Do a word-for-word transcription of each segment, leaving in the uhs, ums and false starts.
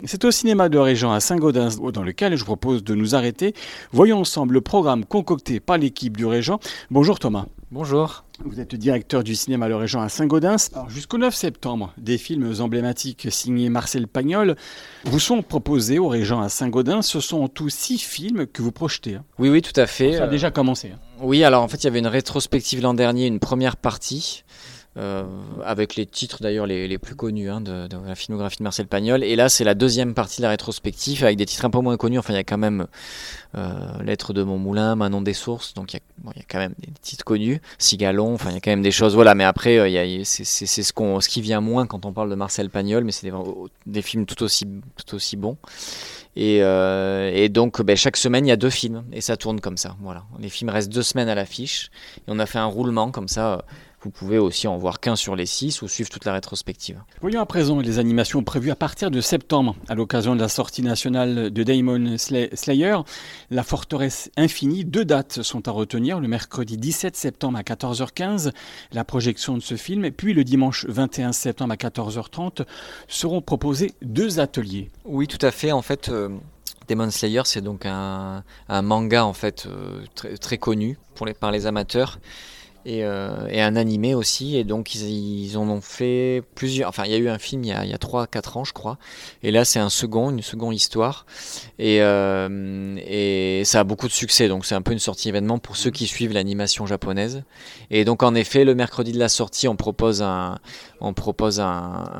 C'est au cinéma de Régent à Saint-Gaudens dans lequel je vous propose de nous arrêter. Voyons ensemble le programme concocté par l'équipe du Régent. Bonjour Thomas. Bonjour. Vous êtes directeur du cinéma Le Régent à Saint-Gaudens. Alors, jusqu'au neuf septembre, des films emblématiques signés Marcel Pagnol vous sont proposés au Régent à Saint-Gaudens. Ce sont en tout six films que vous projetez. Oui, oui, tout à fait. Ça a déjà commencé. Oui, alors en fait, il y avait une rétrospective l'an dernier, une première partie. Euh, avec les titres d'ailleurs les, les plus connus hein, de, de la filmographie de Marcel Pagnol, et là c'est la deuxième partie de la rétrospective avec des titres un peu moins connus. Enfin il y a quand même euh, Lettres de mon moulin, Manon des sources, donc il y a, bon, il y a quand même des titres connus, Cigalon, enfin il y a quand même des choses, voilà, mais après euh, il y a, c'est, c'est, c'est ce, qu'on, ce qui vient moins quand on parle de Marcel Pagnol, mais c'est des, des films tout aussi, tout aussi bons. Et, euh, et donc ben, chaque semaine il y a deux films et ça tourne comme ça, voilà. Les films restent deux semaines à l'affiche et on a fait un roulement comme ça. Euh, Vous pouvez aussi en voir qu'un sur les six ou suivre toute la rétrospective. Voyons à présent les animations prévues à partir de septembre, à l'occasion de la sortie nationale de Demon Slayer, La Forteresse Infinie. Deux dates sont à retenir, le mercredi dix-sept septembre à quatorze heures quinze, la projection de ce film, et puis le dimanche vingt et un septembre à quatorze heures trente seront proposés deux ateliers. Oui, tout à fait, en fait... Euh... Demon Slayer, c'est donc un, un manga en fait euh, très, très connu pour les, par les amateurs. Et, euh, et un animé aussi, et donc ils, ils en ont fait plusieurs, enfin il y a eu un film il y a, il y a trois quatre ans je crois, et là c'est un second, une seconde histoire, et, euh, et ça a beaucoup de succès, donc c'est un peu une sortie événement pour ceux qui suivent l'animation japonaise. Et donc en effet le mercredi de la sortie on propose un, on propose un,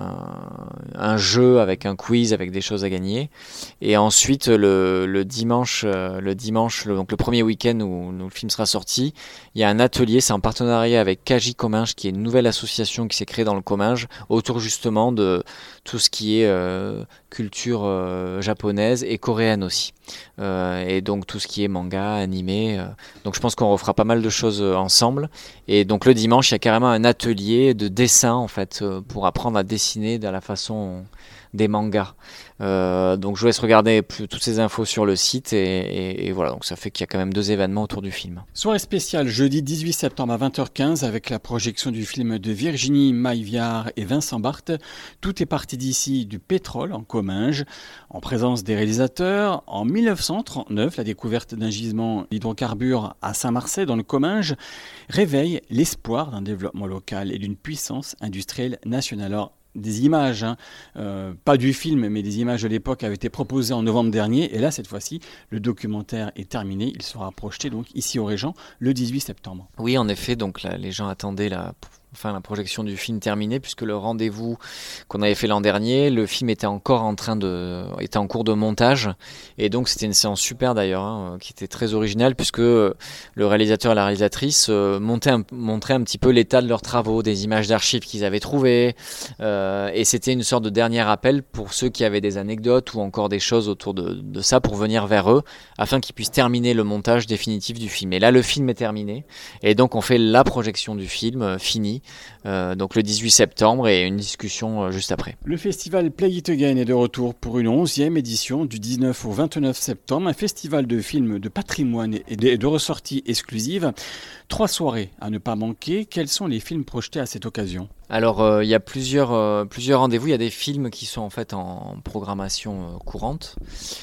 un, un jeu avec un quiz avec des choses à gagner, et ensuite le, le dimanche, le dimanche le, donc le premier week-end où, où le film sera sorti, il y a un atelier, c'est en partenariat avec Kaji Comminges, qui est une nouvelle association qui s'est créée dans le Comminges, autour justement de tout ce qui est euh, culture euh, japonaise et coréenne aussi. Euh, et donc tout ce qui est manga, animé. Euh, donc je pense qu'on refera pas mal de choses ensemble. Et donc le dimanche, il y a carrément un atelier de dessin en fait, euh, pour apprendre à dessiner de la façon des mangas. Euh, donc je vous laisse regarder plus, toutes ces infos sur le site, et, et, et voilà, donc ça fait qu'il y a quand même deux événements autour du film. Soirée spéciale jeudi dix-huit septembre à vingt heures quinze avec la projection du film de Virginie Maille-Viard et Vincent Barthes. Tout est parti d'ici du pétrole en Comminges, en présence des réalisateurs. En dix-neuf cent trente-neuf, la découverte d'un gisement d'hydrocarbures à Saint-Marcet dans le Comminges réveille l'espoir d'un développement local et d'une puissance industrielle nationale. Alors, des images, hein, euh, pas du film, mais des images de l'époque avaient été proposées en novembre dernier. Et là, cette fois-ci, le documentaire est terminé. Il sera projeté donc ici au Régent le dix-huit septembre. Oui, en effet, donc là, les gens attendaient la... Enfin, la projection du film terminée, puisque le rendez-vous qu'on avait fait l'an dernier, le film était encore en train de, était en cours de montage, et donc c'était une séance super d'ailleurs, hein, qui était très originale, puisque le réalisateur et la réalisatrice euh, montaient un, montraient un petit peu l'état de leurs travaux, des images d'archives qu'ils avaient trouvées, euh, et c'était une sorte de dernier appel pour ceux qui avaient des anecdotes ou encore des choses autour de, de ça pour venir vers eux, afin qu'ils puissent terminer le montage définitif du film. Et là, le film est terminé, et donc on fait la projection du film euh, finie. Euh, donc le dix-huit septembre, et une discussion euh, juste après. Le festival Play It Again est de retour pour une onzième édition du dix-neuf au vingt-neuf septembre, un festival de films de patrimoine et de, de ressorties exclusives. Trois soirées à ne pas manquer. Quels sont les films projetés à cette occasion ? Alors il euh, y a plusieurs, euh, plusieurs rendez-vous, il y a des films qui sont en fait en programmation euh, courante.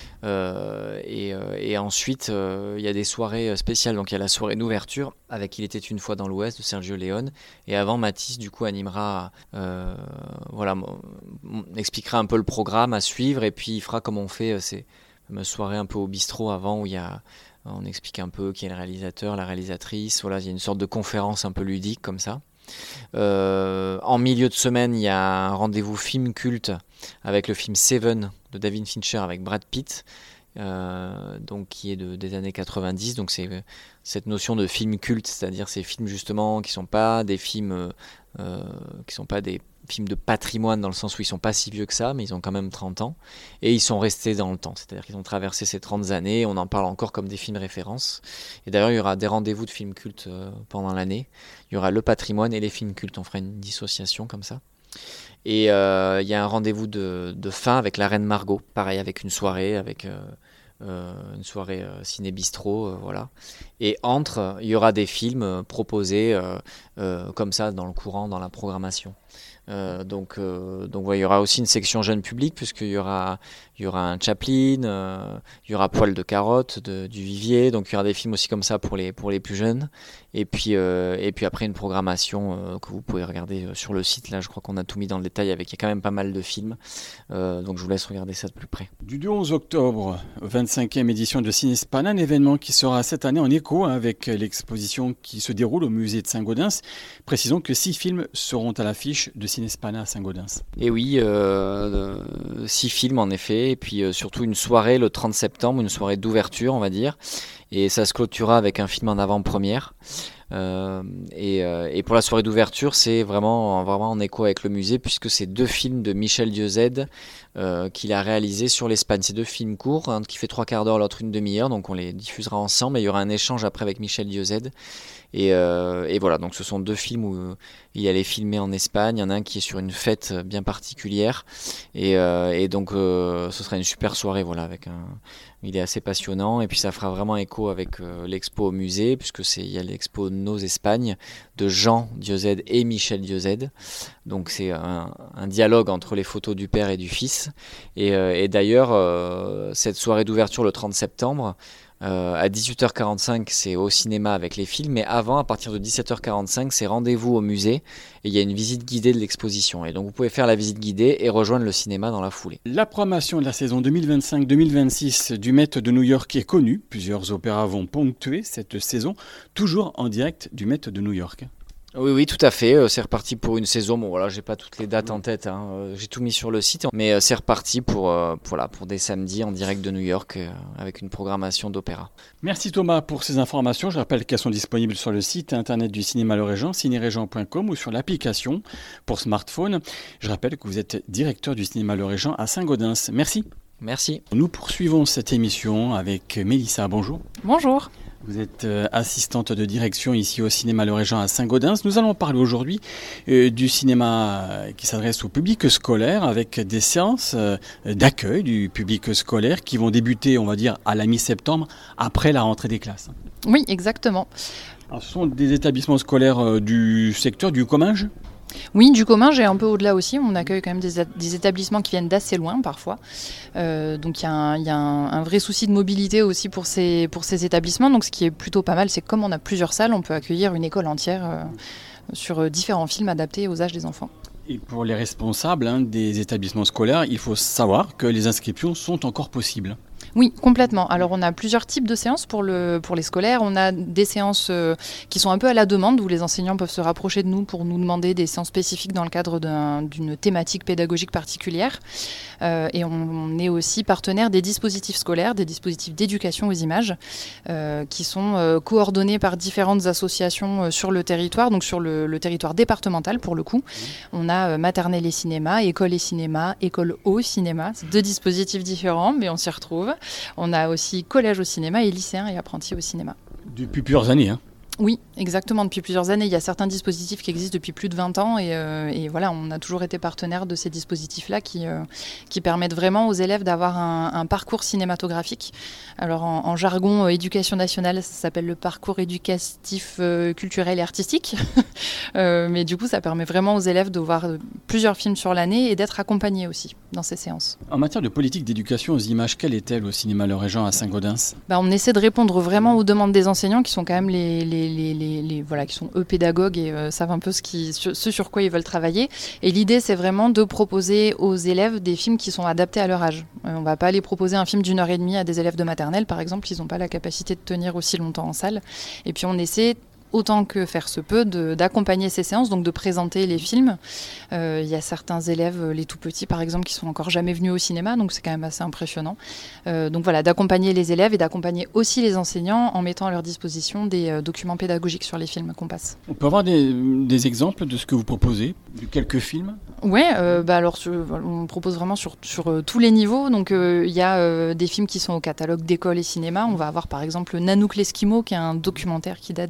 Euh, et, euh, et ensuite il euh, y a des soirées spéciales, donc il y a la soirée d'ouverture avec Il était une fois dans l'Ouest de Sergio Leone, et avant Mathis du coup animera euh, voilà, expliquera un peu le programme à suivre, et puis il fera comme on fait euh, ces fameuses soirées un peu au bistrot avant, où il y a on explique un peu qui est le réalisateur, la réalisatrice, voilà, il y a une sorte de conférence un peu ludique comme ça. Euh, en milieu de semaine, il y a un rendez-vous film culte avec le film Seven de David Fincher avec Brad Pitt, euh, donc qui est de, des années quatre-vingt-dix. Donc c'est euh, cette notion de film culte, c'est-à-dire ces films justement qui sont pas des films, euh, qui sont pas des films de patrimoine dans le sens où ils sont pas si vieux que ça, mais ils ont quand même trente ans, et ils sont restés dans le temps, c'est-à-dire qu'ils ont traversé ces trente années, on en parle encore comme des films références. Et d'ailleurs il y aura des rendez-vous de films cultes euh, pendant l'année, il y aura le patrimoine et les films cultes, on fera une dissociation comme ça. Et euh, il y a un rendez-vous de, de fin avec la Reine Margot, pareil, avec une soirée, avec euh, euh, une soirée euh, ciné-bistrot, euh, voilà. Et entre, il y aura des films euh, proposés euh, euh, comme ça dans le courant, dans la programmation. Euh, donc, euh, donc ouais, il y aura aussi une section jeune public puisqu'il y aura, il y aura un Chaplin, euh, il y aura Poil de carotte, de, du Vivier, donc il y aura des films aussi comme ça pour les, pour les plus jeunes. Et puis, euh, et puis après une programmation euh, que vous pouvez regarder sur le site. Là, je crois qu'on a tout mis dans le détail avec il y a quand même pas mal de films. Euh, donc je vous laisse regarder ça de plus près. Du deux au onze octobre, vingt-cinquième édition de Cinéspana, un événement qui sera cette année en écho avec l'exposition qui se déroule au musée de Saint-Gaudens. Précisons que six films seront à l'affiche de Cinéspana à Saint-Gaudens. Et oui, euh, six films en effet, et puis euh, surtout une soirée le trente septembre, une soirée d'ouverture on va dire, et ça se clôturera avec un film en avant-première. Euh, et, euh, et pour la soirée d'ouverture, c'est vraiment, vraiment en écho avec le musée, puisque c'est deux films de Michel Dieuze euh, qu'il a réalisés sur l'Espagne. C'est deux films courts, un qui fait trois quarts d'heure, l'autre une demi-heure, donc on les diffusera ensemble, et il y aura un échange après avec Michel Dieuze. Et, euh, et voilà, donc ce sont deux films où euh, il allait filmer en Espagne. Il y en a un qui est sur une fête bien particulière, et, euh, et donc euh, ce sera une super soirée, voilà, avec un... Il est assez passionnant, et puis ça fera vraiment écho avec euh, l'expo au musée, puisque c'est il y a l'expo Nos Espagnes de Jean Dieuze et Michel Dieuze. Donc c'est un, un dialogue entre les photos du père et du fils. Et, euh, et d'ailleurs, euh, cette soirée d'ouverture le trente septembre, Euh, à dix-huit heures quarante-cinq, c'est au cinéma avec les films, mais avant, à partir de dix-sept heures quarante-cinq, c'est rendez-vous au musée et il y a une visite guidée de l'exposition. Et donc vous pouvez faire la visite guidée et rejoindre le cinéma dans la foulée. La programmation de la saison deux mille vingt-cinq deux mille vingt-six du Met de New York est connue. Plusieurs opéras vont ponctuer cette saison, toujours en direct du Met de New York. Oui, oui, tout à fait. Euh, c'est reparti pour une saison. Bon, voilà, j'ai pas toutes les dates en tête. Hein. Euh, j'ai tout mis sur le site, mais euh, c'est reparti pour, euh, pour, voilà, pour des samedis en direct de New York euh, avec une programmation d'opéra. Merci Thomas pour ces informations. Je rappelle qu'elles sont disponibles sur le site internet du Cinéma Le Régent, ciné-régent point com, ou sur l'application pour smartphone. Je rappelle que vous êtes directeur du Cinéma Le Régent à Saint-Gaudens. Merci. Merci. Nous poursuivons cette émission avec Mélissa. Bonjour. Bonjour. Vous êtes euh, assistante de direction ici au Cinéma Le Régent à Saint-Gaudens. Nous allons parler aujourd'hui euh, du cinéma euh, qui s'adresse au public scolaire avec des séances euh, d'accueil du public scolaire qui vont débuter, on va dire, à la mi-septembre, après la rentrée des classes. Oui, exactement. Alors, ce sont des établissements scolaires euh, du secteur du Comminges ? Oui, du commun, j'ai un peu au-delà aussi. On accueille quand même des, des établissements qui viennent d'assez loin parfois. Euh, donc il y a, un, y a un, un vrai souci de mobilité aussi pour ces, pour ces établissements. Donc ce qui est plutôt pas mal, c'est que comme on a plusieurs salles, on peut accueillir une école entière euh, sur différents films adaptés aux âges des enfants. Et pour les responsables hein, des établissements scolaires, il faut savoir que les inscriptions sont encore possibles. Oui, complètement. Alors on a plusieurs types de séances pour, le, pour les scolaires. On a des séances euh, qui sont un peu à la demande, où les enseignants peuvent se rapprocher de nous pour nous demander des séances spécifiques dans le cadre d'un, d'une thématique pédagogique particulière. Euh, et on, on est aussi partenaire des dispositifs scolaires, des dispositifs d'éducation aux images, euh, qui sont euh, coordonnés par différentes associations euh, sur le territoire, donc sur le, le territoire départemental pour le coup. On a euh, maternelle et cinéma, école et cinéma, école au cinéma. C'est deux dispositifs différents, mais on s'y retrouve. On a aussi collège au cinéma et lycéens et apprentis au cinéma. Depuis plusieurs années, hein. Oui, exactement. Depuis plusieurs années, il y a certains dispositifs qui existent depuis plus de vingt ans et, euh, et voilà, on a toujours été partenaire de ces dispositifs-là qui, euh, qui permettent vraiment aux élèves d'avoir un, un parcours cinématographique. Alors en, en jargon euh, éducation nationale, ça s'appelle le parcours éducatif, euh, culturel et artistique. euh, mais du coup, ça permet vraiment aux élèves de voir plusieurs films sur l'année et d'être accompagnés aussi dans ces séances. En matière de politique d'éducation aux images, quelle est-elle au Cinéma Le Régent à Saint-Gaudens ? Bah, on essaie de répondre vraiment aux demandes des enseignants qui sont quand même les, les Les, les, les, voilà, qui sont eux pédagogues et euh, savent un peu ce, qui, sur, ce sur quoi ils veulent travailler. Et l'idée, c'est vraiment de proposer aux élèves des films qui sont adaptés à leur âge. Euh, on ne va pas aller proposer un film d'une heure et demie à des élèves de maternelle, par exemple, qui n'ont pas la capacité de tenir aussi longtemps en salle. Et puis on essaie, autant que faire se peut, de, d'accompagner ces séances, donc de présenter les films. Il euh, y a certains élèves, les tout petits par exemple, qui sont encore jamais venus au cinéma, donc c'est quand même assez impressionnant. Euh, donc voilà, d'accompagner les élèves et d'accompagner aussi les enseignants en mettant à leur disposition des euh, documents pédagogiques sur les films qu'on passe. On peut avoir des, des exemples de ce que vous proposez, de quelques films ? Oui, euh, bah alors sur, on propose vraiment sur, sur euh, tous les niveaux. Donc il euh, y a euh, des films qui sont au catalogue d'école et cinéma. On va avoir par exemple Nanook l'Esquimau, qui est un documentaire qui date des années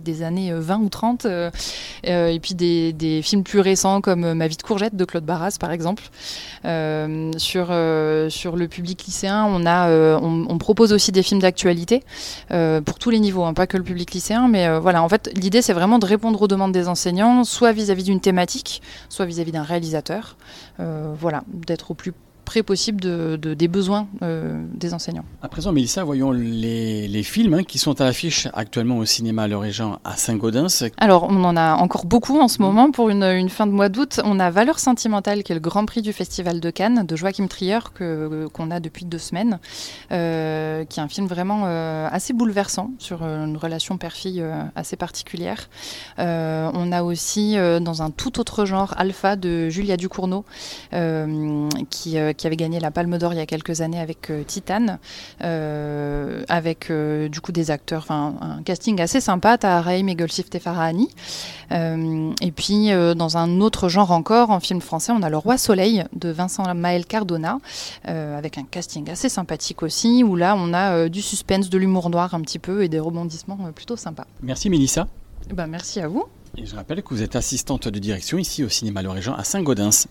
années vingt ou trente, euh, euh, et puis des, des films plus récents comme Ma vie de courgette de Claude Barras par exemple. Euh, sur, euh, sur le public lycéen, on, a, euh, on, on propose aussi des films d'actualité euh, pour tous les niveaux, hein, pas que le public lycéen, mais euh, voilà, en fait l'idée c'est vraiment de répondre aux demandes des enseignants, soit vis-à-vis d'une thématique, soit vis-à-vis d'un réalisateur, euh, voilà, d'être au plus près possible de, de, des besoins euh, des enseignants. À présent, Mélissa, voyons les, les films hein, qui sont à l'affiche actuellement au cinéma Lorégent à Saint-Gaudens. Alors, on en a encore beaucoup en ce moment. Pour une, une fin de mois d'août, on a Valeurs sentimentales, qui est le Grand Prix du Festival de Cannes, de Joachim Trier, que, qu'on a depuis deux semaines, euh, qui est un film vraiment euh, assez bouleversant sur une relation père-fille euh, assez particulière. Euh, on a aussi, euh, dans un tout autre genre, Alpha de Julia Ducournau, euh, qui euh, qui avait gagné la Palme d'Or il y a quelques années avec euh, Titane, euh, avec euh, du coup des acteurs, enfin un casting assez sympa, Tahar Rahim et Golshifteh Farahani. Euh, et puis euh, dans un autre genre encore, en film français, on a Le Roi Soleil de Vincent Maël Cardona, euh, avec un casting assez sympathique aussi, où là on a euh, du suspense, de l'humour noir un petit peu et des rebondissements euh, plutôt sympas. Merci Mélissa. Ben, merci à vous. Et je rappelle que vous êtes assistante de direction ici au cinéma Lorégent à Saint-Gaudens.